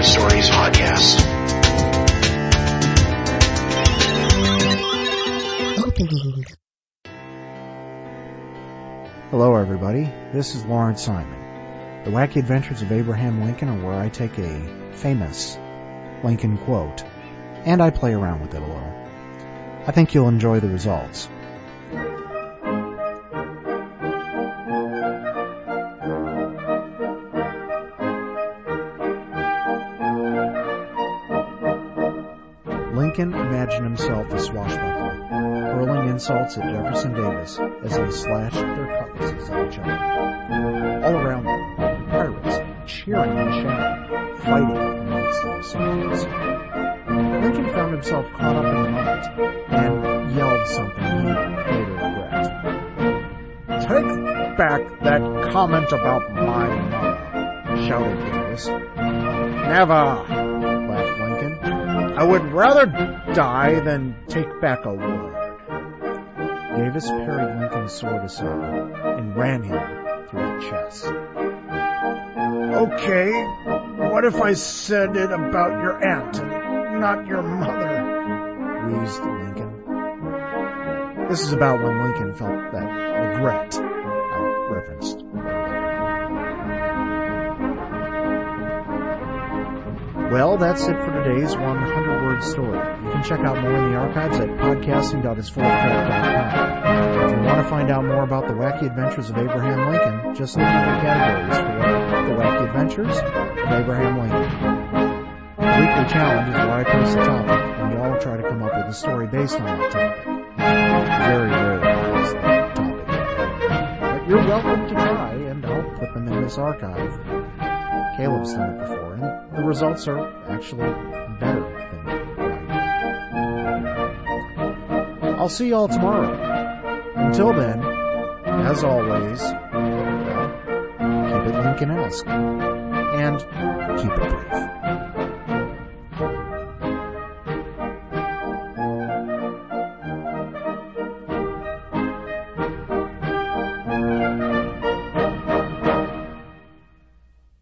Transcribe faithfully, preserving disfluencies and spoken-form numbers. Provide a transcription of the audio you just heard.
Stories podcast. Opening. Hello, everybody. This is Lawrence Simon. The Wacky Adventures of Abraham Lincoln are where I take a famous Lincoln quote, and I play around with it a little. I think you'll enjoy the results. Lincoln imagined himself a swashbuckler, hurling insults at Jefferson Davis as they slashed their cutlasses at each other. All around them, pirates cheering and shouting, fighting amongst themselves. Lincoln found himself caught up in the moment and yelled something he later regret. "Take back that comment about my mother," shouted Davis. "Never," laughed Lincoln. "I would rather die than take back a word." Davis parried Lincoln's sword aside and ran him through the chest. "Okay, what if I said it about your aunt and not your mother?" wheezed Lincoln. This is about when Lincoln felt that regret I referenced earlier. Well, that's it for today's one hundred word story. You can check out more in the archives at podcasting dot his full effect dot com. If you want to find out more about the Wacky Adventures of Abraham Lincoln, just look at the categories for the Wacky Adventures of Abraham Lincoln. The weekly challenge is where I post the topic, and we all try to come up with a story based on that topic. Very rarely is that topic. But you're welcome to try, and I'll put them in this archive. Caleb's done it before, and the results are actually better than what I did. I'll see y'all tomorrow. Until then, as always, well, keep it Lincoln-esque, and keep it brief.